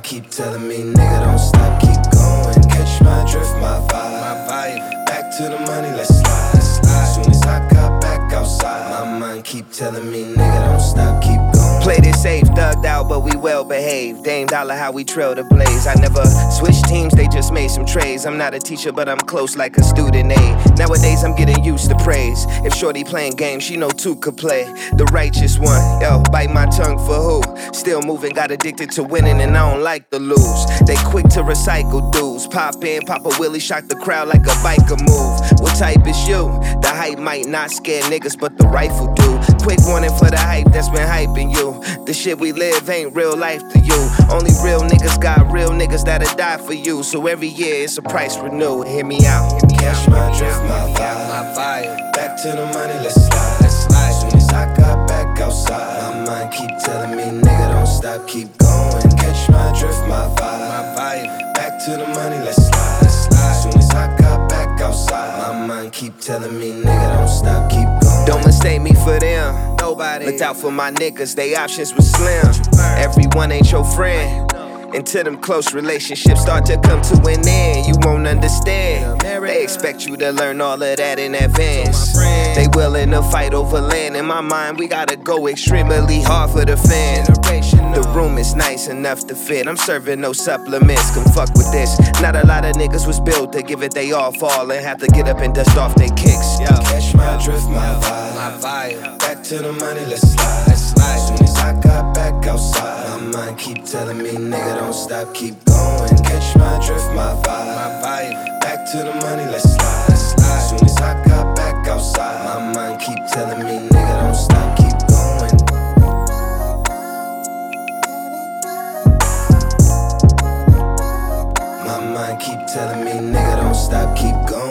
keep telling me, nigga, don't stop, keep going. Catch my drift, my vibe. Back to the money, let's slide. Soon as I got back outside, my mind keep telling me, nigga, don't stop, keep going. Played it safe, thugged out, but we well behaved. Dame Dollar, how we trail the blaze. I never switched teams, they just made some trades. I'm not a teacher, but I'm close like a student aid. Nowadays, I'm getting used to praise. If shorty playing games, she know two could play. The righteous one, yo, bite my tongue for who? Still moving, got addicted to winning, and I don't like to lose. They quick to recycle dudes. Pop in, pop a willy, shock the crowd like a biker move. What type is you? The hype might not scare niggas, but the rifle do. Quick warning for the hype that's been hyping you. The shit we live ain't real life to you. Only real niggas got real niggas that'll die for you. So every year it's a price renew. Hear me out. Catch my drift, my vibe. Back to the money, let's slide. Soon as I got back outside, my mind keep telling me, nigga, don't stop, keep going. Catch my drift, my vibe. Back to the money, let's slide. Soon as I got back outside, my mind keep telling me, nigga, don't stop, keep going. Don't mistake me for them. Nobody looked out for my niggas, they options was slim. Everyone ain't your friend. Until them close relationships start to come to an end, you won't understand. They expect you to learn all of that in advance. They willing to fight over land. In my mind, we gotta go extremely hard for the fan. The room is nice enough to fit. I'm serving no supplements, come fuck with this. Not a lot of niggas was built to give it they all fall and have to get up and dust off their kicks. Catch my drift, my vibe. Back to the money, let's slide. Soon as I got back outside, my mind keep telling me, nigga, don't stop, keep going. Catch my drift, my vibe. Back to the money, let's slide. Soon as I got back outside, my mind keep telling me, nigga, don't stop, keep going. My mind keep telling me, nigga, don't stop, keep going.